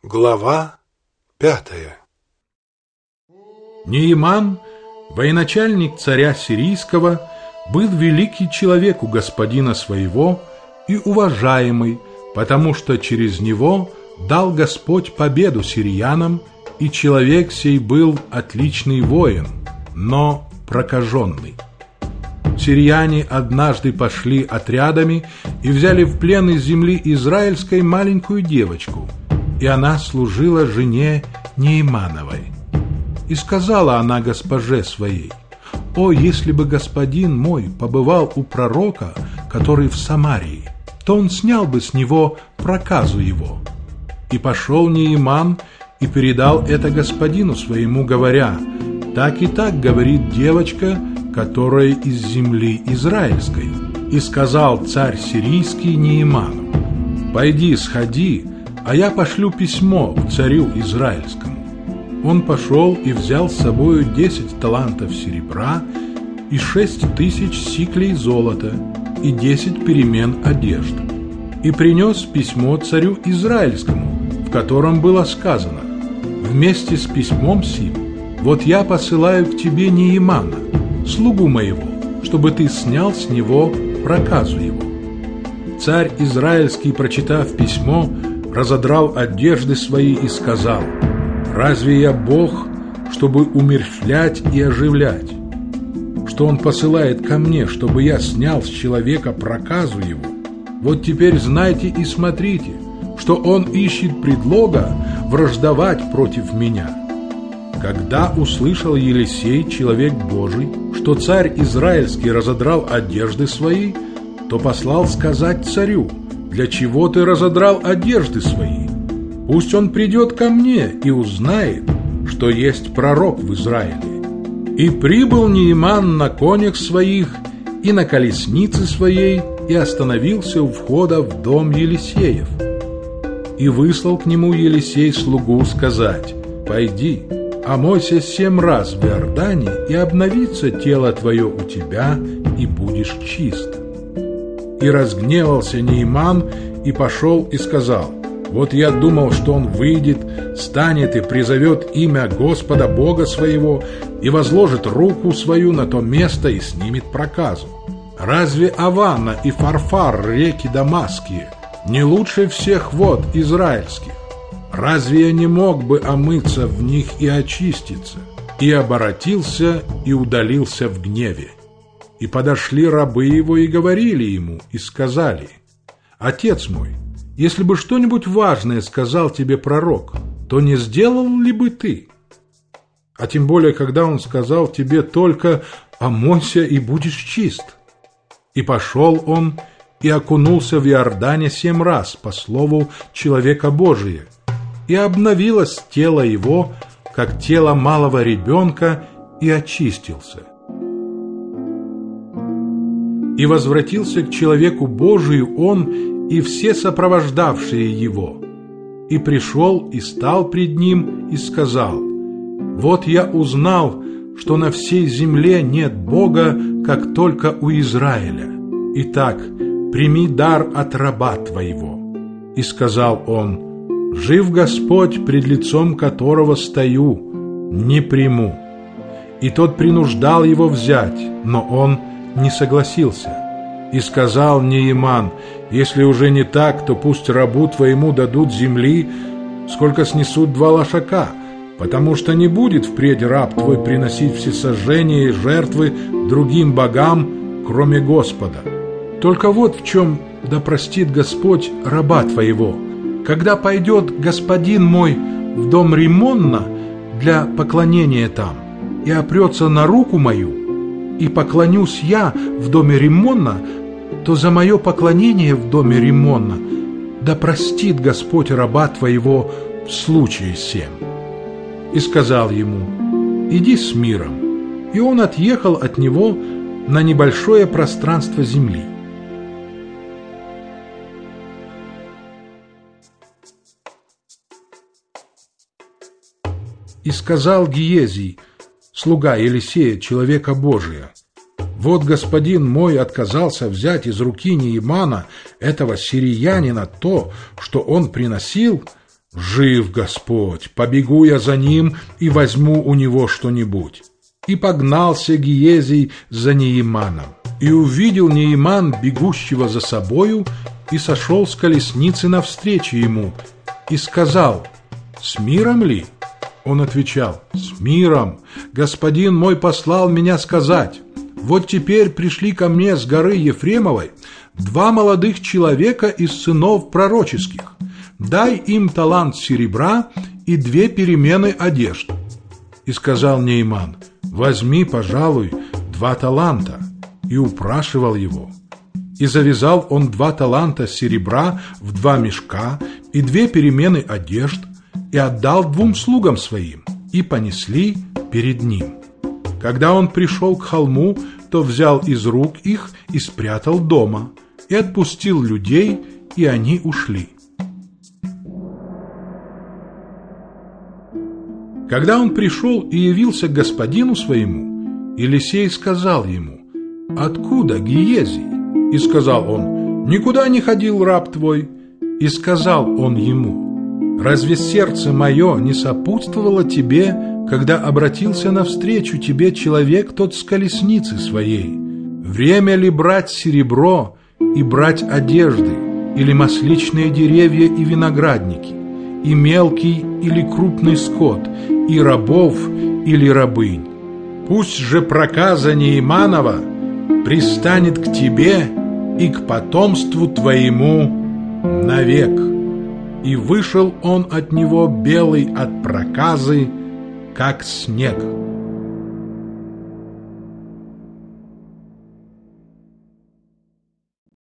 Глава 5. Неиман, военачальник царя сирийского, был великий человек у господина своего и уважаемый, потому что через него дал Господь победу сириянам, и человек сей был отличный воин, но прокаженный. Сирияне однажды пошли отрядами и взяли в плен из земли израильской маленькую девочку, и она служила жене Неимановой. И сказала она госпоже своей: «О, если бы господин мой побывал у пророка, который в Самарии, то он снял бы с него проказу его». И пошел Неиман и передал это господину своему, говоря: «Так и так говорит девочка, которая из земли израильской». И сказал царь сирийский Неиману: «Пойди, сходи, а я пошлю письмо к царю израильскому». Он пошел и взял с собою 10 талантов серебра и 6000 сиклей золота и 10 перемен одежд, и принес письмо царю израильскому, в котором было сказано: «Вместе с письмом сим вот я посылаю к тебе Неимана, слугу моего, чтобы ты снял с него проказу его». Царь израильский, прочитав письмо, разодрал одежды свои и сказал: «Разве я Бог, чтобы умерщвлять и оживлять? Что он посылает ко мне, чтобы я снял с человека проказу его? Вот теперь знайте и смотрите, что он ищет предлога враждовать против меня». Когда услышал Елисей, человек Божий, что царь израильский разодрал одежды свои, то послал сказать царю: «Для чего ты разодрал одежды свои? Пусть он придет ко мне и узнает, что есть пророк в Израиле». И прибыл Неиман на конях своих и на колеснице своей, и остановился у входа в дом Елисеев. И выслал к нему Елисей слугу сказать: «Пойди, омойся 7 раз в Иордане, и обновится тело твое у тебя, и будешь чист». И разгневался Неиман, и пошел и сказал: «Вот я думал, что он выйдет, станет и призовет имя Господа Бога своего, и возложит руку свою на то место и снимет проказу. Разве Авана и Фарфар, реки дамасские, не лучше всех вод израильских? Разве я не мог бы омыться в них и очиститься?» И оборотился и удалился в гневе. И подошли рабы его и говорили ему, и сказали: «Отец мой, если бы что-нибудь важное сказал тебе пророк, то не сделал ли бы ты? А тем более, когда он сказал тебе только: омойся и будешь чист». И пошел он и окунулся в Иордане 7 раз по слову человека Божия, и обновилось тело его, как тело малого ребенка, и очистился. И возвратился к человеку Божию он и все сопровождавшие его. И пришел и стал пред ним и сказал: «Вот я узнал, что на всей земле нет Бога, как только у Израиля. Итак, прими дар от раба твоего». И сказал он: «Жив Господь, пред лицом которого стою, не приму». И тот принуждал его взять, но он не согласился. И сказал Неиман: «Если уже не так, то пусть рабу твоему дадут земли, сколько снесут 2 лошака, потому что не будет впредь раб твой приносить всесожжения и жертвы другим богам, кроме Господа. Только вот в чем да простит Господь раба твоего: когда пойдет господин мой в дом Риммона для поклонения там, и опрется на руку мою, и поклонюсь я в доме Риммона, то за мое поклонение в доме Риммона да простит Господь раба твоего в случае сем». И сказал ему: «Иди с миром». И он отъехал от него на небольшое пространство земли. И сказал Гиезий, слуга Елисея, человека Божия: «Вот господин мой отказался взять из руки Неимана, этого сириянина, то, что он приносил, «Жив Господь, побегу я за ним и возьму у него что-нибудь». И погнался Гиезий за Неиманом. И увидел Неиман бегущего за собою, и сошел с колесницы навстречу ему, и сказал: «С миром ли?» Он отвечал: «С миром. Господин мой послал меня сказать: вот теперь пришли ко мне с горы Ефремовой 2 молодых человека из сынов пророческих. Дай им талант серебра и 2 перемены одежд». И сказал Неиман: «Возьми, пожалуй, 2 таланта». И упрашивал его. И завязал он 2 таланта серебра в 2 мешка и 2 перемены одежд, и отдал 2 слугам своим, и понесли перед ним. Когда он пришел к холму, то взял из рук их и спрятал дома, и отпустил людей, и они ушли. Когда он пришел и явился к господину своему, Елисей сказал ему: «Откуда, Гиезий?» И сказал он: «Никуда не ходил раб твой». И сказал он ему: «Разве сердце мое не сопутствовало тебе, когда обратился навстречу тебе человек тот с колесницы своей? Время ли брать серебро и брать одежды, или масличные деревья и виноградники, и мелкий или крупный скот, и рабов или рабынь? Пусть же проказа Неиманова пристанет к тебе и к потомству твоему навек». И вышел он от него белый от проказы, как снег.